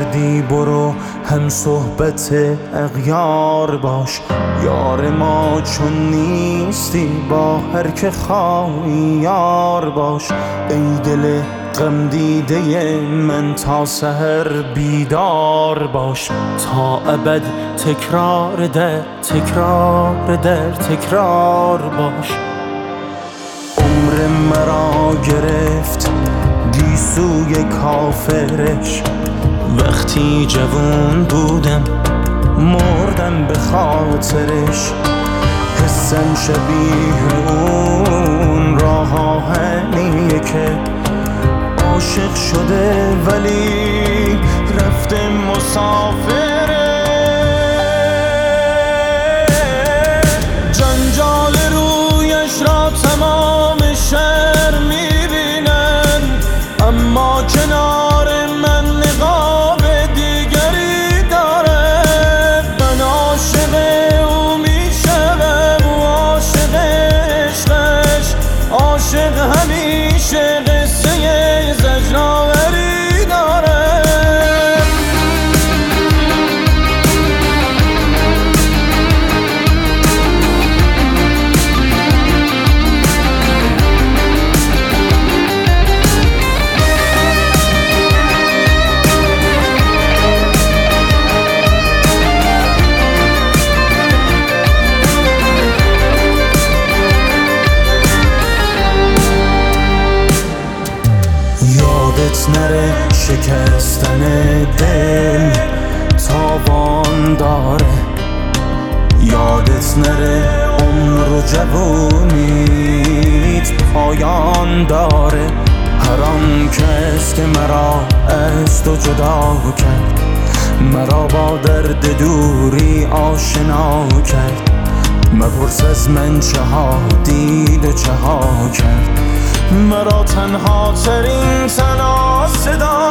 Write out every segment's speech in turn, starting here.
کردی برو هم صحبت اغیار باش. یار ما چون نیستی با هر که خواهی یار باش. ای دل غم دیده من تا سحر بیدار باش. تا ابد تکرار در تکرار در تکرار باش. عمر مرا گرفت گیسوی کافرش، وقتی جوان بودم مردم به خاطرش. حسم شبیه اون راه آهنیه که عاشق شده ولی رفته مسافره. جنجال رویش را تمام شهر میبینن، اما کنار من نقاب دیگری داره. من عاشق او میشم و عاشق عشقش، عاشق همیشه قصه زجرآوری داره. یادت نره شکستن دل تاوان داره. یادت نره عمر و جوونیت پایان داره. هر آن کس که مرا از تو جدا کرد، مرا با درد دوری آشنا کرد. مپرس از من چه ها دید و چه ها کرد، مرا تنها ترین تنها صدا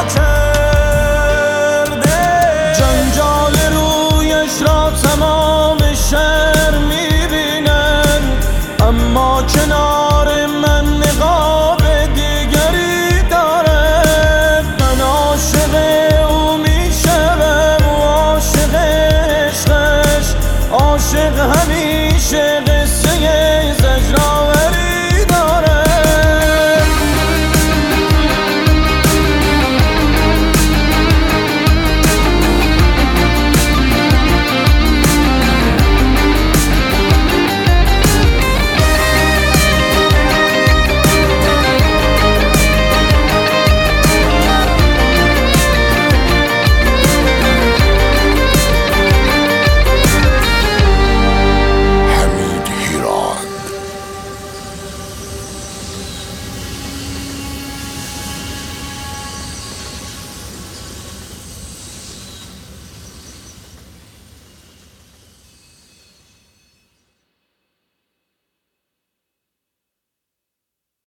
کرده. جنجال رویش را تمام شهر میبینن، اما کنار من نقاب دیگری داره. من عاشق او میشم و عاشق عشقش، عاشق همین